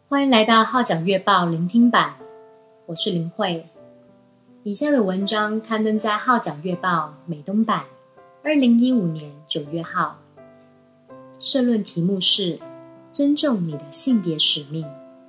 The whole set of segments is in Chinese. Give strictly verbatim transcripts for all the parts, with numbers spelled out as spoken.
欢迎来到号角月报聆听版，我是林慧。以下的文章刊登在号角月报美东版二零一五年九月号，社论题目是尊重你的性别使命。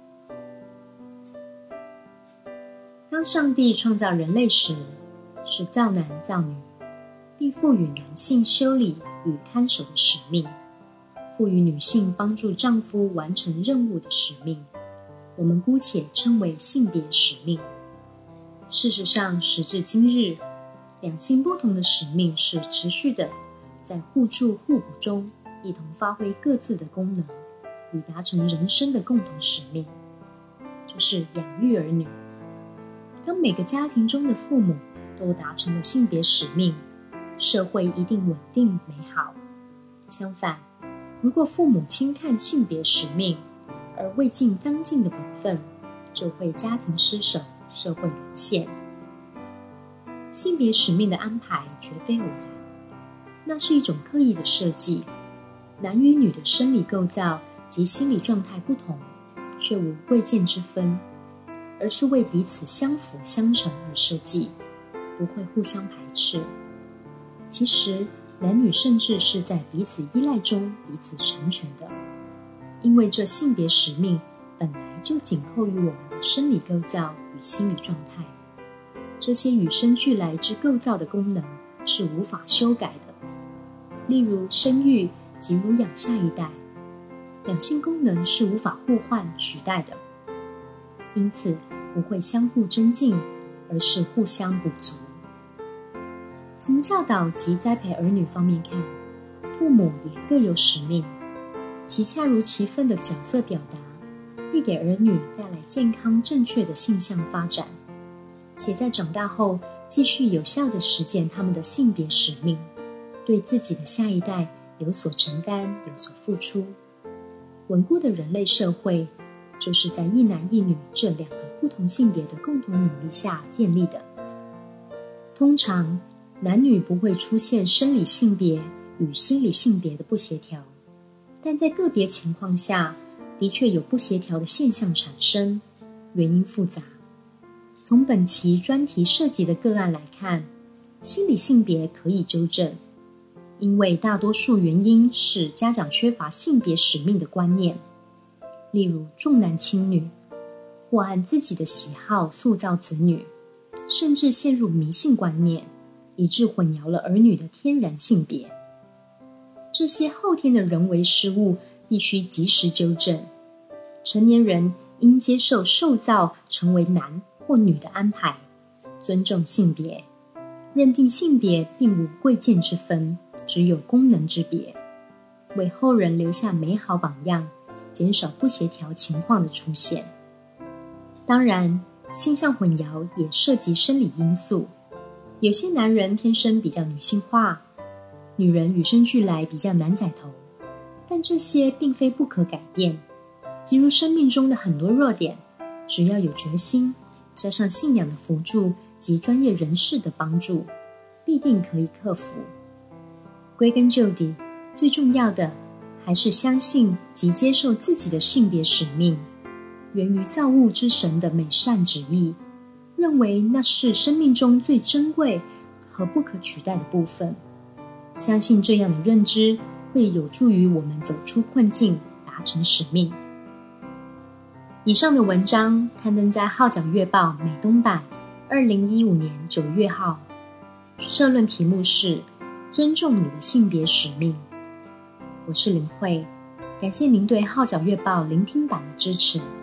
当上帝创造人类时，是造男造女，并赋予男性修理与看守的使命，赋予女性帮助丈夫完成任务的使命，我们姑且称为性别使命。事实上，时至今日，两性不同的使命是持续的，在互助互补中一同发挥各自的功能，以达成人生的共同使命，就是养育儿女。当每个家庭中的父母都达成了性别使命，社会一定稳定美好。相反，如果父母轻看性别使命，而未尽当尽的本分，就会家庭失守，社会沦陷。性别使命的安排绝非偶然，那是一种刻意的设计。男与女的生理构造及心理状态不同，却无贵贱之分，而是为彼此相辅相成而设计，不会互相排斥。其实，男女甚至是在彼此依赖中彼此成全的，因为这性别使命本来就紧扣于我们的生理构造与心理状态，这些与生俱来之构造的功能是无法修改的。例如生育及乳养下一代，两性功能是无法互换取代的，因此不会相互增进，而是互相补足。从教导及栽培儿女方面看，父母也各有使命，其恰如其分的角色表达，必给儿女带来健康正确的性向发展，且在长大后继续有效地实践他们的性别使命，对自己的下一代有所承担，有所付出。稳固的人类社会，就是在一男一女这两个不同性别的共同努力下建立的。通常，男女不会出现生理性别与心理性别的不协调，但在个别情况下，的确有不协调的现象产生，原因复杂。从本期专题涉及的个案来看，心理性别可以纠正，因为大多数原因是家长缺乏性别使命的观念，例如重男轻女，或按自己的喜好塑造子女，甚至陷入迷信观念，以致混淆了儿女的天然性别。这些后天的人为失误必须及时纠正。成年人应接受受造成为男或女的安排，尊重性别，认定性别并无贵贱之分，只有功能之别，为后人留下美好榜样，减少不协调情况的出现。当然，性向混淆也涉及生理因素，有些男人天生比较女性化，女人与生俱来比较男仔头，但这些并非不可改变。即如生命中的很多弱点，只要有决心，加上信仰的辅助及专业人士的帮助，必定可以克服。归根究底，最重要的还是相信及接受自己的性别使命，源于造物之神的美善旨意，认为那是生命中最珍贵和不可取代的部分。相信这样的认知会有助于我们走出困境，达成使命。以上的文章刊登在号角月报美东版二零一五年九月号，社论题目是尊重你的性别使命。我是林慧，感谢您对号角月报聆听版的支持。